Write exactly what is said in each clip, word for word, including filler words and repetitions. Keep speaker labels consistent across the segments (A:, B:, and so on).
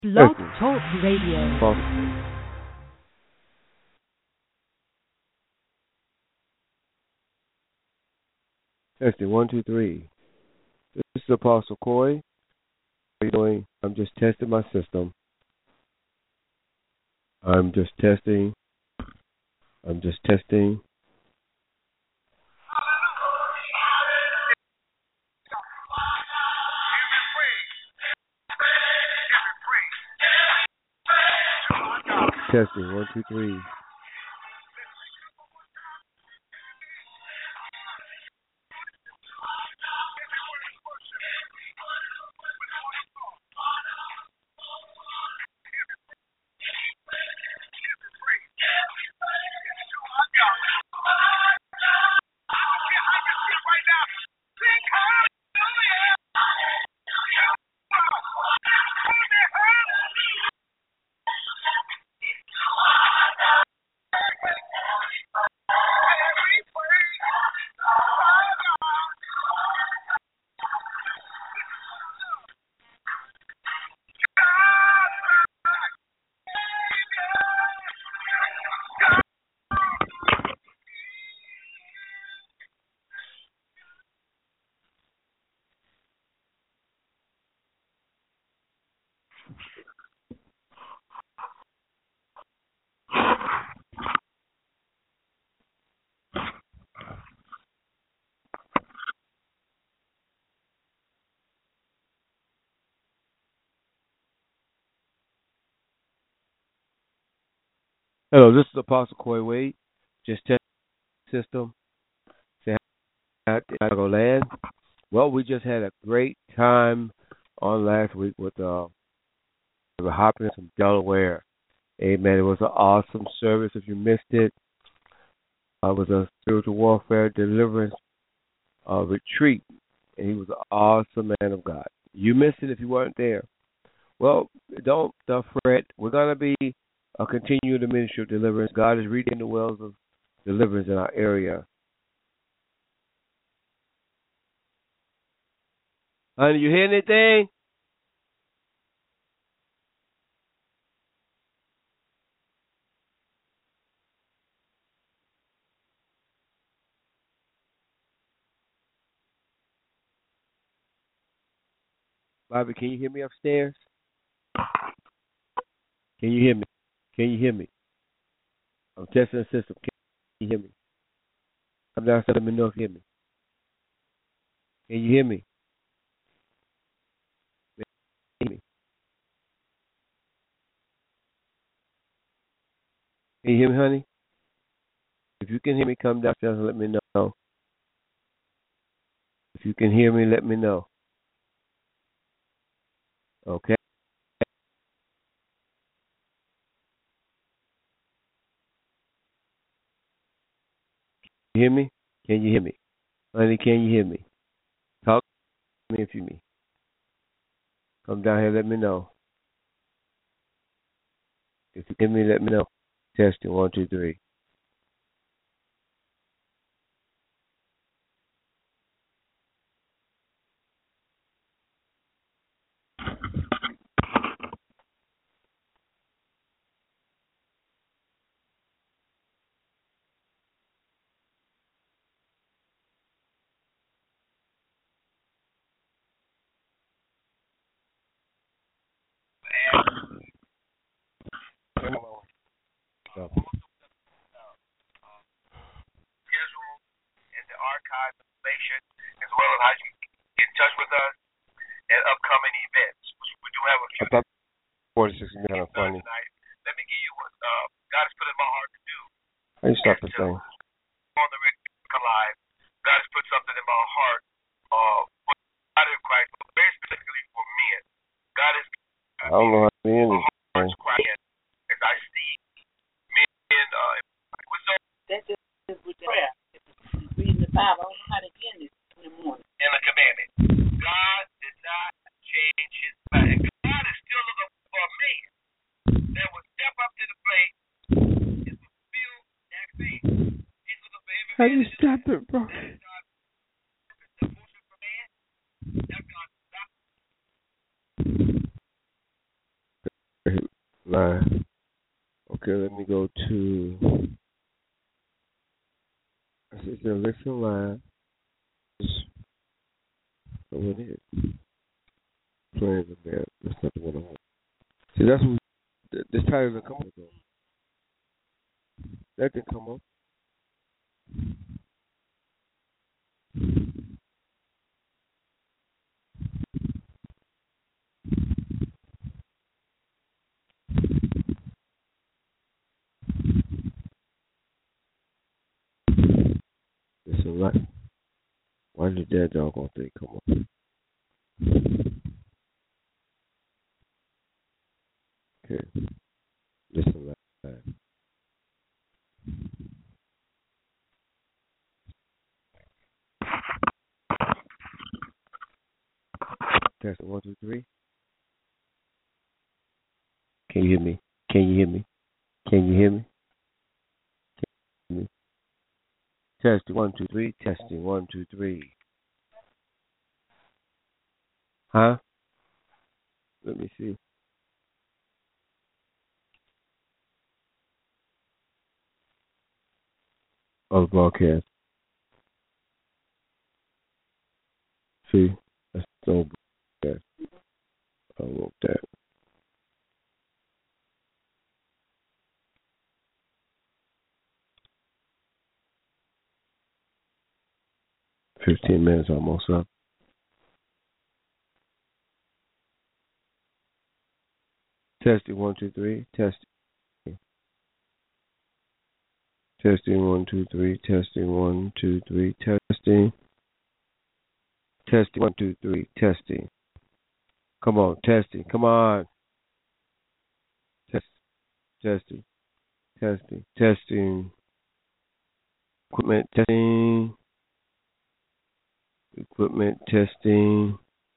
A: Blog
B: Testing.
A: Talk Radio.
B: Apostle. Testing. One, two, three. This is Apostle Coy. How are you doing? I'm just testing my system. I'm just testing. I'm just testing. Testing. One, two, three. Hello, this is Apostle Coy Wade. Just testing the system. Say hi to Chicagoland. Well, we just had a great time on last week with uh, the Hopkins from Delaware. Amen. It was an awesome service. If you missed it, uh, it was a spiritual warfare deliverance uh, retreat, and he was an awesome man of God. You missed it if you weren't there. Well, don't uh, fret. We're going to be uh, continuing the ministry of deliverance. God is reading the wells of deliverance in our area. Honey, you hear anything? Bobby, can you hear me upstairs? Can you hear me? Can you hear me? I'm testing the system. Can you hear me? Come downstairs. Let me know if you hear me. Can you hear me? Can you hear me? Can you hear me, honey? If you can hear me, come downstairs and let me know. If you can hear me, let me know. Okay? Can you hear me? Can you hear me? Honey, can you hear me? Talk to me if you hear me. Come down here, let me know. If you hear me, let me know. Testing, one, two, three. So,
C: and the archive information, as well as how you can get in touch with us and upcoming events. We, we do have a
B: I
C: few
B: thought forty-six is kind of
C: things done
B: funny.
C: tonight. Let me give you what uh, God has put in my heart to do.
B: How you stop this
C: To
B: thing?
C: on the radio live, God has put something in my heart uh, for the body of Christ, but very specifically for men. God has
B: I don't know how to be in
C: my
B: this thing.
C: heart's crying as I see men uh, with so
D: That's just with prayer. Reading the Bible. I don't know how to get this in the morning.
C: in the commandment. God did not change his mind. God is still looking for a man that will step up to the plate and fulfill that faith. He's looking for every
B: How do
C: man
B: you
C: that
B: stop it, bro?
C: is God devotion for man. That's God stop.
B: line. Okay, let me go to. This is the listen line. So what is it? Playing the band. That's not the one I want. See, that's what this title didn't come up though. That didn't come up. It's a lot. Why did that doggone thing come up? Okay. Listen live. Test one, two, three. Can you hear me? Can you hear me? Can you hear me? Can you hear me? Testing one, two, three. Testing one, two, three. Huh? Let me see. Oh, broadcast. See, that's no broadcast. I want that. Fifteen minutes almost up. Testing one, two, three. Testing. Testing one, two, three. Testing one, two, three. Testing. Testing one, two, three. Testing. Come on, testing. Come on. Test. Testing. Testing. Testing. Equipment testing. Equipment testing.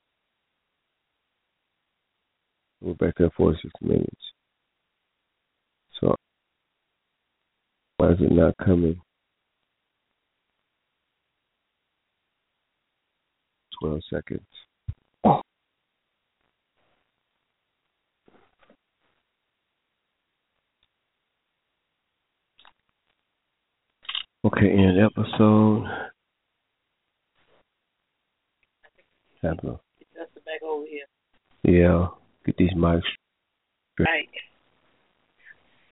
B: We're back at forty-six minutes. So why is it not coming? Twelve seconds. Okay, end episode. Have a,
D: That's the back over here.
B: yeah, get these mics